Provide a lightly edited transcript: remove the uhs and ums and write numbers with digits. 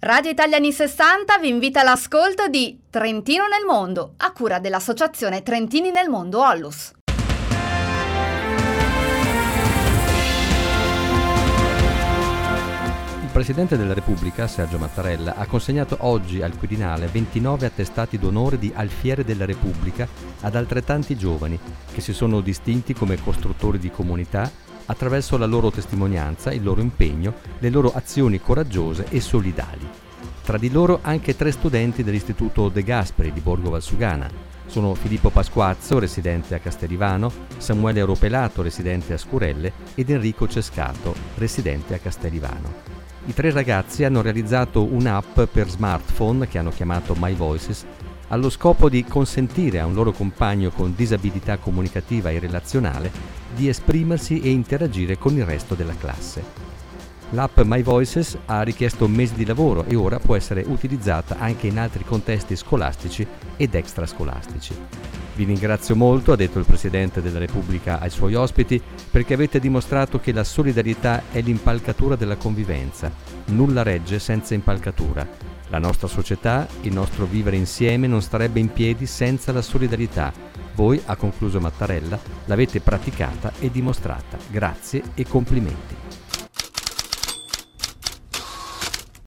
Radio Italiani 60 vi invita all'ascolto di Trentino nel Mondo, a cura dell'Associazione Trentini nel Mondo Onlus. Il Presidente della Repubblica, Sergio Mattarella, ha consegnato oggi al Quirinale 29 attestati d'onore di Alfiere della Repubblica ad altrettanti giovani che si sono distinti come costruttori di comunità attraverso la loro testimonianza, il loro impegno, le loro azioni coraggiose e solidali. Tra di loro anche 3 studenti dell'Istituto De Gasperi di Borgo Valsugana. Sono Filippo Pasquazzo, residente a Casterivano, Samuele Ropelato, residente a Scurelle, ed Enrico Cescato, residente a Casterivano. I 3 ragazzi hanno realizzato un'app per smartphone che hanno chiamato My Voices, allo scopo di consentire a un loro compagno con disabilità comunicativa e relazionale di esprimersi e interagire con il resto della classe. L'app My Voices ha richiesto mesi di lavoro e ora può essere utilizzata anche in altri contesti scolastici ed extrascolastici. Vi ringrazio molto, ha detto il Presidente della Repubblica ai suoi ospiti, perché avete dimostrato che la solidarietà è l'impalcatura della convivenza. Nulla regge senza impalcatura. La nostra società, il nostro vivere insieme non starebbe in piedi senza la solidarietà. Voi, ha concluso Mattarella, l'avete praticata e dimostrata. Grazie e complimenti.